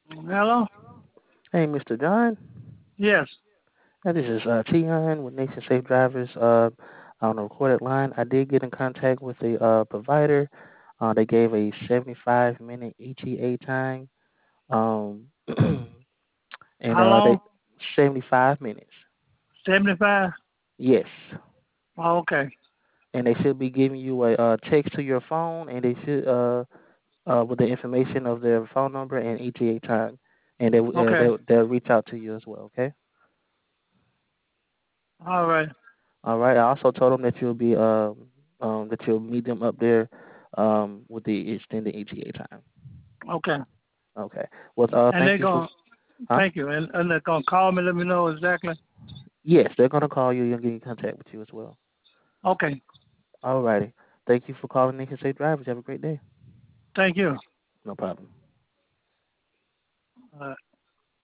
Hello? Hey, Mr. John. Yes. This is Tion with Nation Safe Drivers on a recorded line. I did get in contact with the provider. They gave a 75-minute ETA time. Um, and How they long? 75 minutes. 75? Yes. Oh, okay. And they should be giving you a text to your phone, and they should with the information of their phone number and ETA time, and Okay. they'll reach out to you as well. Okay. All right. All right. I also told them that that you'll meet them up there with the extended ETA time. Okay. Okay. Well, And thank they're you for going to, huh? thank you. And they're going to call me, let me know exactly. Yes, they're gonna call you and get in contact with you as well. Okay. All righty. Thank you for calling Nation Safe Drivers. Have a great day. Thank you. No problem. Uh,